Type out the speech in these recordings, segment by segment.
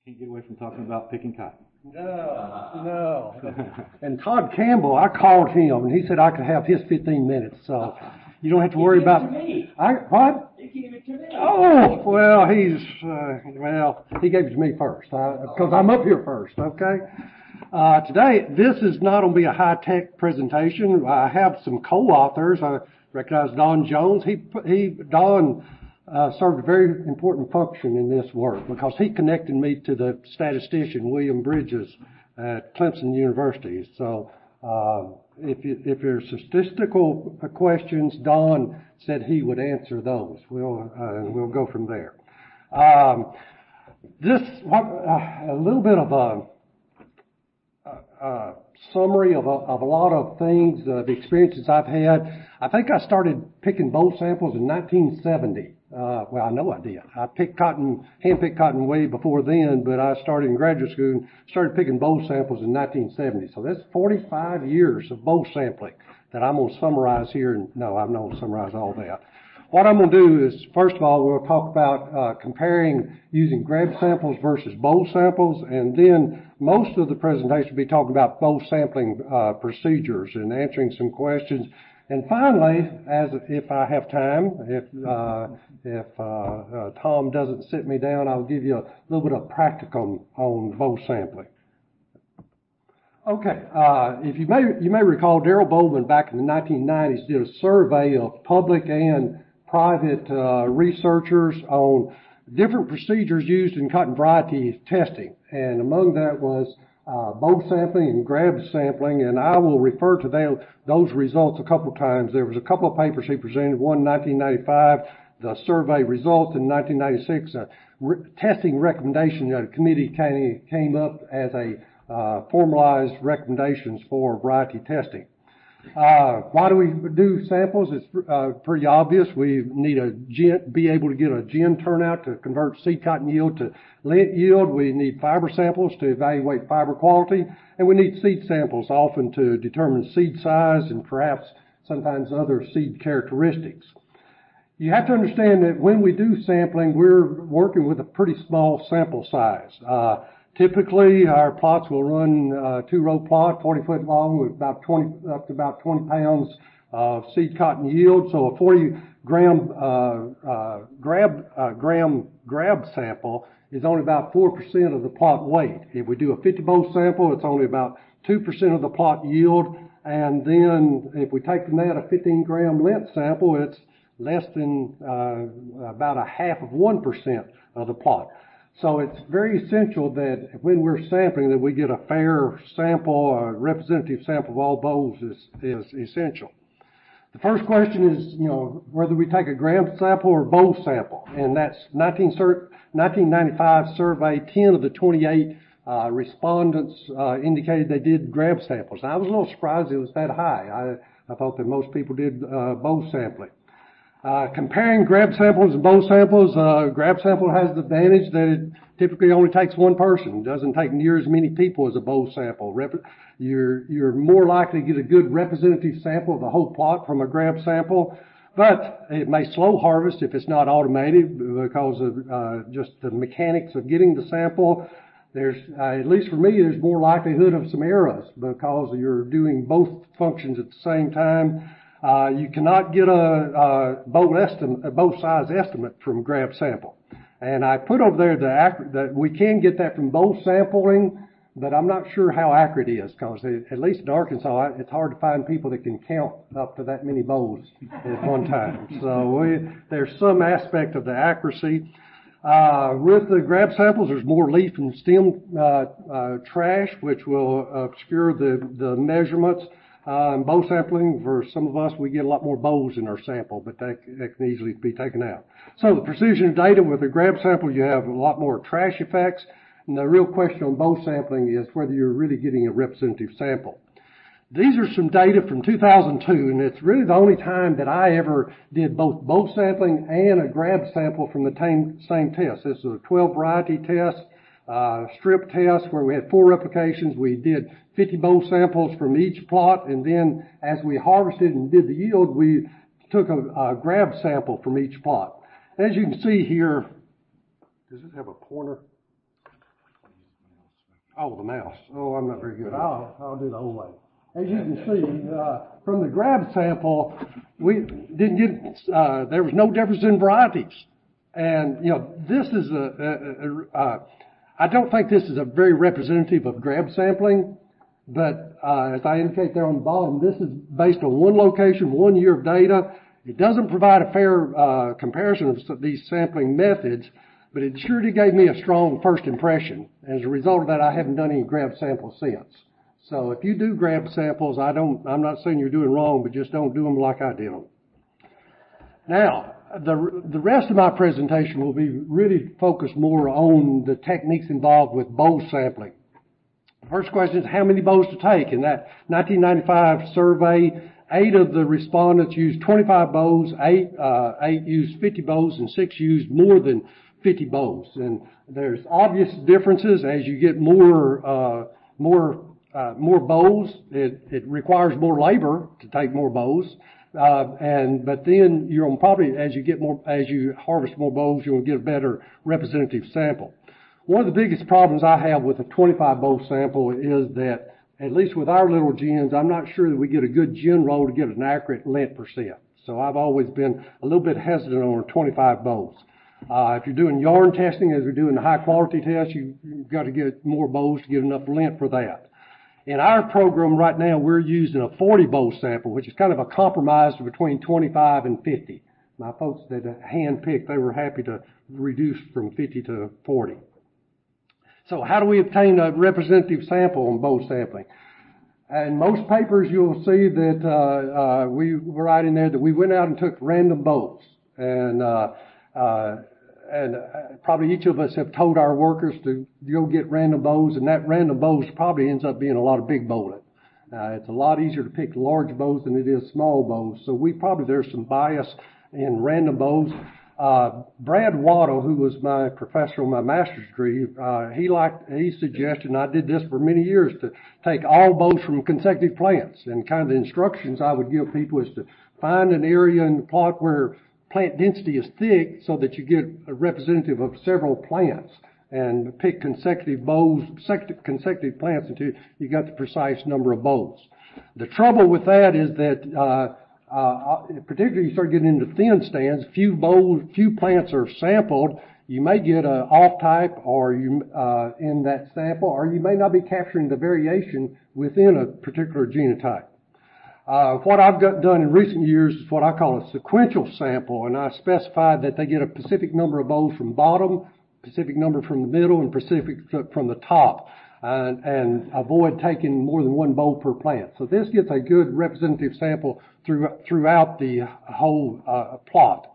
Can't get away from talking about picking cotton. No. And Todd Campbell, I called him, and he said I could have his 15 minutes. So you don't have to worry about. What? You gave it to me. Oh, well, he gave it to me first because I'm up here first. Okay. Today, this is not going to be a high-tech presentation. I have some co-authors. I recognize Don Jones. Don served a very important function in this work because he connected me to the statistician William Bridges at Clemson University. So if there's statistical questions, Don said he would answer those. We'll go from there. A little bit of a summary of a lot of things, the experiences I've had. I think I started picking bowl samples in 1970. I know I did. I hand-picked cotton way before then, but I started in graduate school and started picking bowl samples in 1970. So that's 45 years of bowl sampling that I'm going to summarize here. No, I'm not going to summarize all that. What I'm going to do is, first of all, we'll talk about comparing using grab samples versus bowl samples, and then most of the presentation will be talking about bowl sampling procedures and answering some questions. And finally, if I have time, if Tom doesn't sit me down, I'll give you a little bit of practicum on bowl sampling. Okay, you may recall Darrell Bowman back in the 1990s did a survey of public and private researchers on different procedures used in cotton variety testing, and among that was bowl sampling and grab sampling, and I will refer to those results a couple of times. There was a couple of papers he presented, one in 1995, the survey results in 1996, testing recommendation that a committee came up as a formalized recommendations for variety testing. Why do we do samples? It's pretty obvious. We need be able to get a gin turnout to convert seed cotton yield to lint yield. We need fiber samples to evaluate fiber quality, and we need seed samples often to determine seed size and perhaps sometimes other seed characteristics. You have to understand that when we do sampling, we're working with a pretty small sample size. Typically, our plots will run two-row plot, 40 foot long, with up to about 20 pounds of seed cotton yield. So a 40 gram grab sample is only about 4% of the plot weight. If we do a 50 bowl sample, it's only about 2% of the plot yield. And then if we take from that a 15 gram lint sample, it's less than about a half of 1% of the plot. So it's very essential that when we're sampling that we get a fair sample, a representative sample of all bowls is essential. The first question is, whether we take a grab sample or bowl sample. And that's 1995 survey, 10 of the 28 respondents indicated they did grab samples. I was a little surprised it was that high. I thought that most people did bowl sampling. Comparing grab samples and bowl samples, grab sample has the advantage that it typically only takes one person. It doesn't take near as many people as a bowl sample. You're more likely to get a good representative sample of the whole plot from a grab sample, but it may slow harvest if it's not automated because of just the mechanics of getting the sample. There's, at least for me, there's more likelihood of some errors because you're doing both functions at the same time. You cannot get a bowl size estimate from grab sample. And I put over there that we can get that from bowl sampling, but I'm not sure how accurate it is because at least in Arkansas, it's hard to find people that can count up to that many bowls at one time. So there's some aspect of the accuracy. With the grab samples, there's more leaf and stem trash, which will obscure the measurements. Bowl sampling, for some of us, we get a lot more bowls in our sample, but that can easily be taken out. So the precision of data with a grab sample, you have a lot more trash effects. And the real question on bowl sampling is whether you're really getting a representative sample. These are some data from 2002, and it's really the only time that I ever did both bowl sampling and a grab sample from the same test. This is a 12 variety test. Strip test where we had 4 replications. We did 50 bowl samples from each plot, and then as we harvested and did the yield, we took a grab sample from each plot. As you can see here, does this have a pointer? Oh, the mouse. Oh, I'm not very good. I'll do the whole way. As you can see, from the grab sample, we didn't get, there was no difference in varieties. And, this is I don't think this is a very representative of grab sampling, but, as I indicate there on the bottom, this is based on one location, 1 year of data. It doesn't provide a fair, comparison of these sampling methods, but it surely gave me a strong first impression. As a result of that, I haven't done any grab samples since. So if you do grab samples, I'm not saying you're doing wrong, but just don't do them like I did them. Now, the rest of my presentation will be really focused more on the techniques involved with bow sampling. First question is how many bows to take. In that 1995 survey, 8 of the respondents used 25 bows, 8 used 50 bows, and 6 used more than 50 bows. And there's obvious differences as you get more bows. It requires more labor to take more bows. But then you're probably, as you harvest more bows, you'll get a better representative sample. One of the biggest problems I have with a 25 bow sample is that, at least with our little gins, I'm not sure that we get a good gin roll to get an accurate lint percent. So I've always been a little bit hesitant on 25 bows. If you're doing yarn testing, as we're doing the high quality test, you've got to get more bows to get enough lint for that. In our program right now, we're using a 40 bow sample, which is kind of a compromise between 25 and 50. My folks that hand-picked, they were happy to reduce from 50 to 40. So how do we obtain a representative sample on bow sampling? In most papers, you'll see that we write in there that we went out and took random bows. And probably each of us have told our workers to go get random bows, and that random bows probably ends up being a lot of big bowling. It's a lot easier to pick large bows than it is small bows. So there's some bias in random bows. Brad Waddle, who was my professor on my master's degree, he suggested, and I did this for many years, to take all bows from consecutive plants. And kind of the instructions I would give people is to find an area in the plot where plant density is thick so that you get a representative of several plants and pick consecutive plants until you got the precise number of bows. The trouble with that is that, particularly you start getting into thin stands, few plants are sampled, you may get an off type or in that sample, or you may not be capturing the variation within a particular genotype. What I've done in recent years is what I call a sequential sample, and I specified that they get a specific number of bows from bottom, specific number from the middle, and specific from the top, and avoid taking more than one bow per plant. So this gets a good representative sample throughout the whole plot.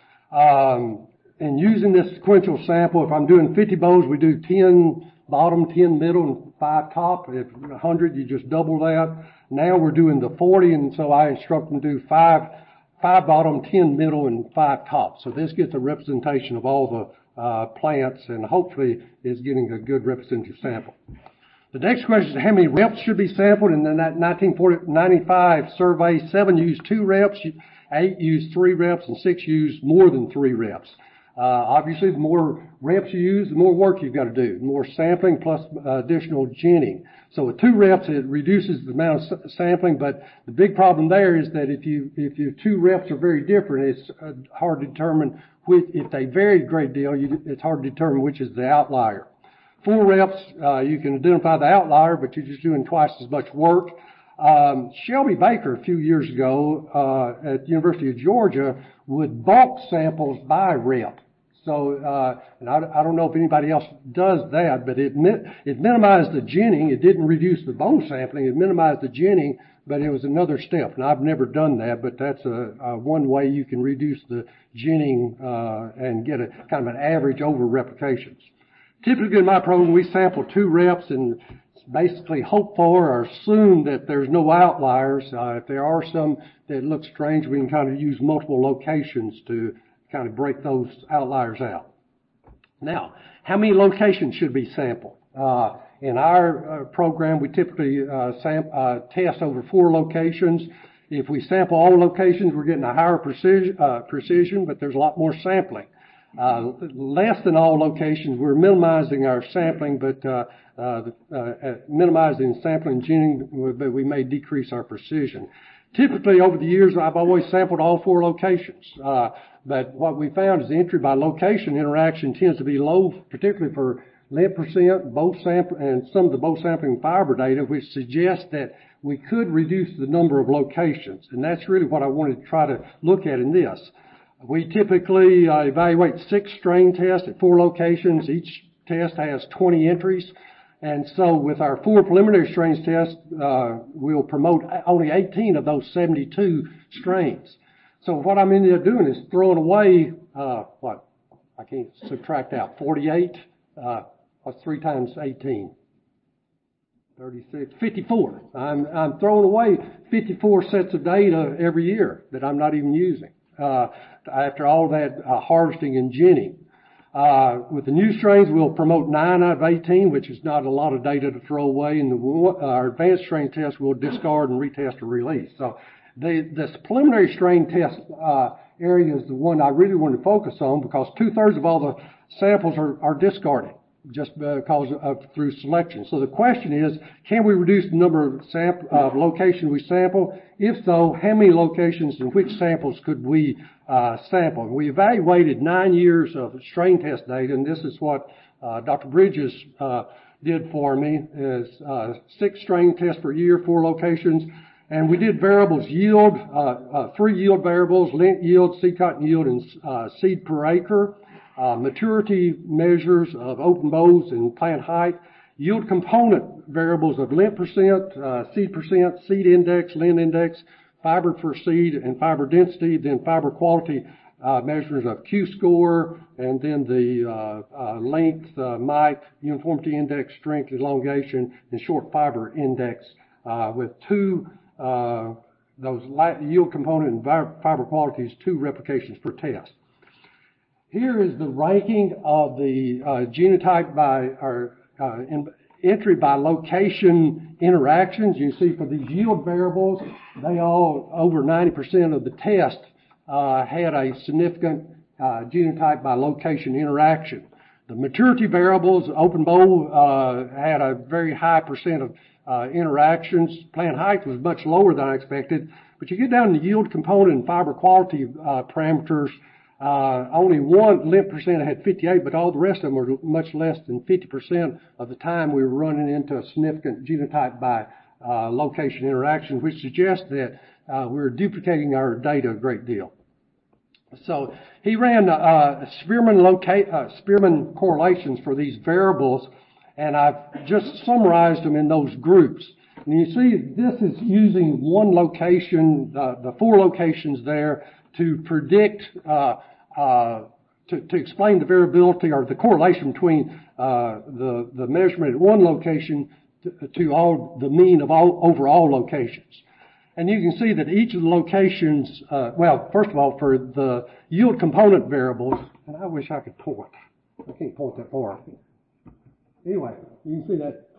And using this sequential sample, if I'm doing 50 bows, we do 10 bottom, 10 middle, and 5 top. If 100, you just double that. Now we're doing the 40, and so I instruct them to do 5 bottom, 10 middle, and 5 top. So this gets a representation of all the plants, and hopefully is getting a good representative sample. The next question is how many reps should be sampled. In the 1995 survey, 7 used 2 reps, 8 used 3 reps, and 6 used more than 3 reps. Obviously, the more reps you use, the more work you've got to do. The more sampling plus additional ginning. So with 2 reps, it reduces the amount of sampling, but the big problem there is that if your 2 reps are very different, it's hard to determine if they vary a great deal, it's hard to determine which is the outlier. 4 reps, you can identify the outlier, but you're just doing twice as much work. Shelby Baker a few years ago at the University of Georgia would bulk samples by rep. So, and I don't know if anybody else does that, but it minimized the ginning. It didn't reduce the bow sampling. It minimized the ginning, but it was another step. And I've never done that, but that's one way you can reduce the ginning and get a kind of an average over replications. Typically in my program, we sample 2 reps and basically hope for or assume that there's no outliers. If there are some that look strange, we can kind of use multiple locations to kind of break those outliers out. Now, how many locations should be sampled? In our program, we typically test over 4 locations. If we sample all locations, we're getting a higher precision, but there's a lot more sampling. less than all locations. We're minimizing our sampling, but minimizing sampling and ginning, but we may decrease our precision. Typically, over the years, I've always sampled all 4 locations. But what we found is the entry by location interaction tends to be low, particularly for lint percent, both sample, and some of the both sampling fiber data, which suggests that we could reduce the number of locations. And that's really what I wanted to try to look at in this. We typically evaluate 6 strain tests at 4 locations. Each test has 20 entries. And so with our 4 preliminary strains tests, we'll promote only 18 of those 72 strains. So what I'm ended up doing is throwing away, I can't subtract out, 48, what's 3 times 18? 36, 54. I'm throwing away 54 sets of data every year that I'm not even using, after all that harvesting and ginning. With the new strains, we'll promote 9 out of 18, which is not a lot of data to throw away. And our advanced strain tests we'll discard and retest or release. So this preliminary strain test area is the one I really want to focus on, because 2/3 of all the samples are discarded just because through selection. So the question is, can we reduce the number of locations we sample? If so, how many locations and which samples could we sample? We evaluated 9 years of strain test data, and this is what Dr. Bridges did for me, is 6 strain tests per year, 4 locations. And we did variables yield, 3 yield variables: lint yield, seed cotton yield, and seed per acre. Maturity measures of open bowls and plant height, yield component variables of lint percent, seed index, lint index, fiber per seed, and fiber density, then fiber quality measures of Q score, and then the length, mite, uniformity index, strength, elongation, and short fiber index, with 2 those yield component and fiber qualities, 2 replications per test. Here is the ranking of the genotype by our entry by location interactions. You see for these yield variables, they all, over 90% of the test, had a significant genotype by location interaction. The maturity variables, open bowl, had a very high percent of interactions. Plant height was much lower than I expected. But you get down to yield component and fiber quality parameters, only one lint percent had 58, but all the rest of them were much less than 50% of the time we were running into a significant genotype by location interaction, which suggests that we're duplicating our data a great deal. So he ran Spearman correlations for these variables, and I've just summarized them in those groups. And you see this is using one location, the 4 locations there, to predict, to explain the variability or the correlation between the measurement at one location to all the mean of over all locations. And you can see that each of the locations, well, first of all, for the yield component variables, and I wish I could point. I can't point that far. Anyway, you can see that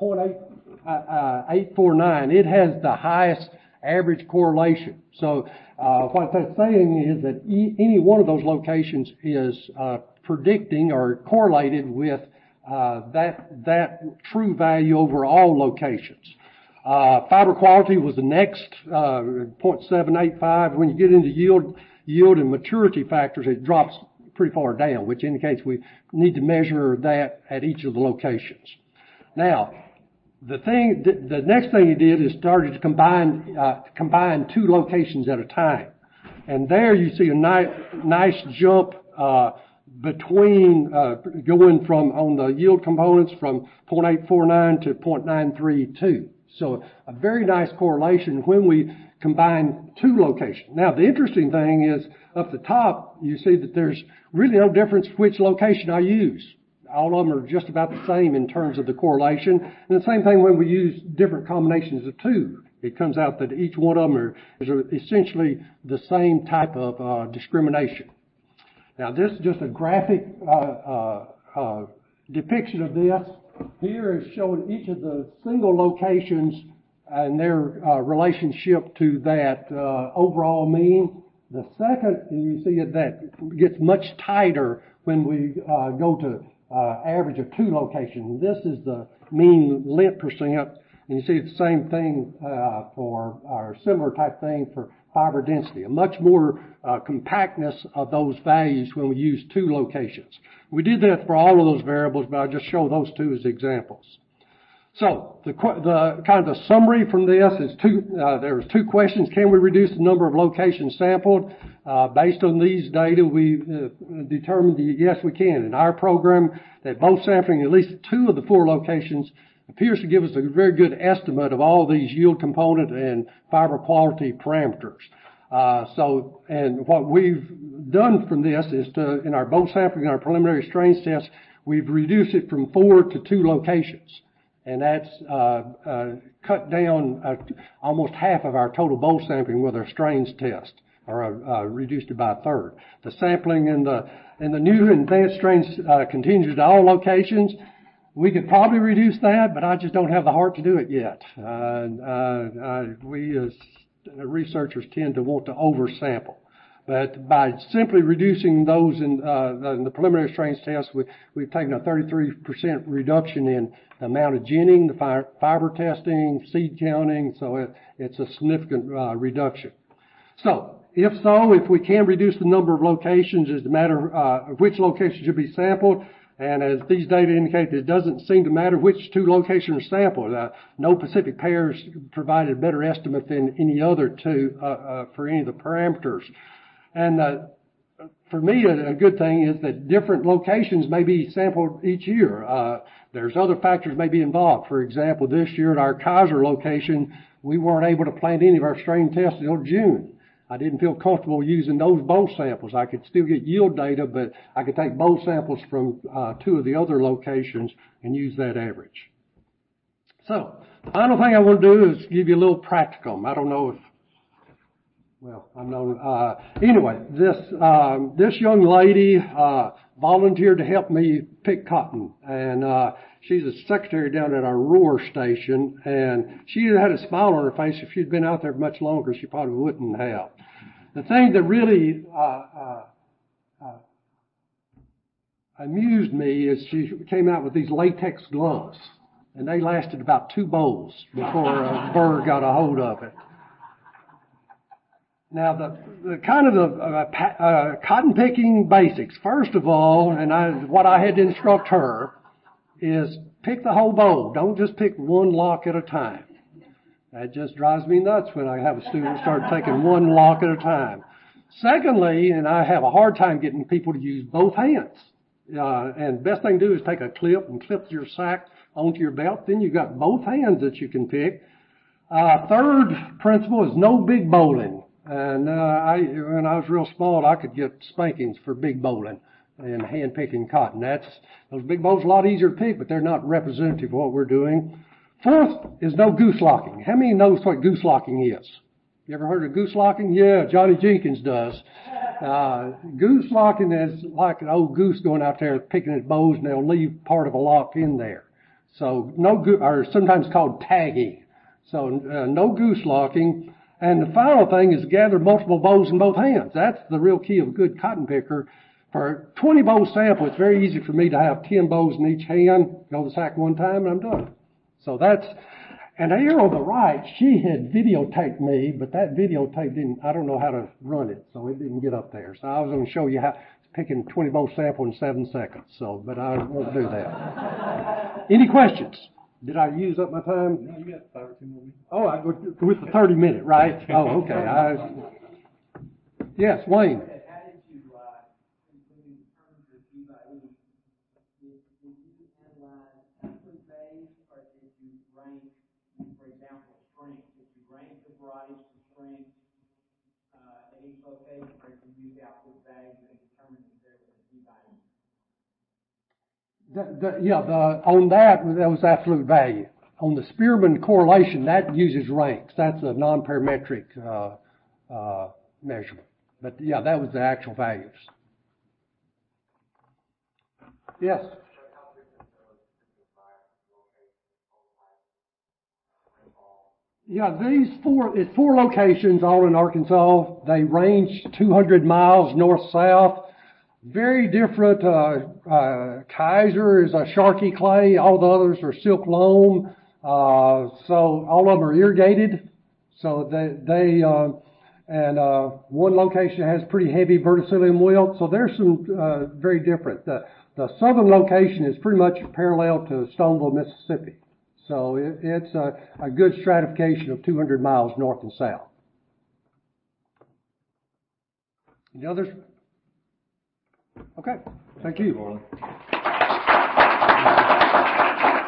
0.849, it has the highest average correlation. So what that's saying is that any one of those locations is predicting or correlated with that true value over all locations. Fiber quality was the next, 0.785. When you get into yield and maturity factors, it drops pretty far down, which indicates we need to measure that at each of the locations. Now, the next thing he did is started to combine 2 locations at a time. And there you see a nice jump between going from, on the yield components, from 0.849 to 0.932. So a very nice correlation when we combine 2 locations. Now, the interesting thing is, up the top, you see that there's really no difference which location I use. All of them are just about the same in terms of the correlation. And the same thing when we use different combinations of 2. It comes out that each one of them is essentially the same type of discrimination. Now, this is just a graphic depiction of this. Here is showing each of the single locations and their relationship to that overall mean. The second, you see that gets much tighter when we go to average of 2 locations. This is the mean lint percent, and you see it's the same thing for our similar type thing for fiber density. A much more compactness of those values when we use 2 locations. We did that for all of those variables, but I'll just show those 2 as examples. So the kind of the summary from this is there was 2 questions. Can we reduce the number of locations sampled? Based on these data, we determined that yes, we can. In our program, that both sampling at least 2 of the 4 locations appears to give us a very good estimate of all these yield component and fiber quality parameters. And what we've done from this is in our both sampling and our preliminary strains test, we've reduced it from 4 to 2 locations. And that's cut down almost half of our total bowl sampling with our strains test, or reduced it by a third. The sampling in the new advanced strains continues at all locations. We could probably reduce that, but I just don't have the heart to do it yet. We as researchers tend to want to oversample. But by simply reducing those in the preliminary strains test, we've taken a 33% reduction in the amount of ginning, the fiber testing, seed counting, so it's a significant reduction. So, if we can reduce the number of locations, it's a matter of which location should be sampled. And as these data indicate, it doesn't seem to matter which 2 locations are sampled. No Pacific pairs provided a better estimate than any other 2 for any of the parameters. And for me, a good thing is that different locations may be sampled each year. There's other factors may be involved. For example, this year at our Kaiser location, we weren't able to plant any of our strain tests until June. I didn't feel comfortable using those bowl samples. I could still get yield data, but I could take bowl samples from 2 of the other locations and use that average. So, the final thing I want to do is give you a little practicum. I don't know if anyway, this young lady volunteered to help me pick cotton, and she's a secretary down at our Roar station, and she had a smile on her face. If she'd been out there much longer, she probably wouldn't have. The thing that really amused me is she came out with these latex gloves, and they lasted about 2 bowls before a bird got a hold of it. Now, the kind of the cotton picking basics. First of all, and what I had to instruct her is pick the whole bowl. Don't just pick one lock at a time. That just drives me nuts when I have a student start taking one lock at a time. Secondly, and I have a hard time getting people to use both hands. And the best thing to do is take a clip and clip your sack onto your belt. Then you've got both hands that you can pick. Third principle is no big bowling. And when I was real small, I could get spankings for big bowling and hand picking cotton. Those big bowls are a lot easier to pick, but they're not representative of what we're doing. Fourth is no goose locking. How many knows what goose locking is? You ever heard of goose locking? Yeah, Johnny Jenkins does. Goose locking is like an old goose going out there picking its bows, and they'll leave part of a lock in there. So or sometimes called tagging. So no goose locking. And the final thing is gather multiple bows in both hands. That's the real key of a good cotton picker. For a 20 bowl sample, it's very easy for me to have 10 bows in each hand, go to the sack one time, and I'm done. So and here on the right, she had videotaped me, but that videotape I don't know how to run it, so it didn't get up there. So I was going to show you how picking 20 bowl sample in 7 seconds. But I won't do that. Any questions? Did I use up my time? No, you got 5 or 10 more minutes. Oh, with the 30-minute, right? Oh, okay. Yes, Wayne. How did you, when you determined your P by E, did you analyze absolute values, or did you rank, for example, strength? Did you rank the varieties for strength at each location, or did you use absolute values and determine if there was a P by E? On that was absolute value. On the Spearman correlation, that uses ranks. That's a non-parametric measurement. But yeah, that was the actual values. Yes. Yeah, it's 4 locations all in Arkansas. They range 200 miles north-south. Very different. Kaiser is a Sharkey clay. All the others are silk loam. So all of them are irrigated. So one location has pretty heavy verticillium wilt. So there's some very different. The southern location is pretty much parallel to Stoneville, Mississippi. So it's a good stratification of 200 miles north and south. Any others? Okay, thank you.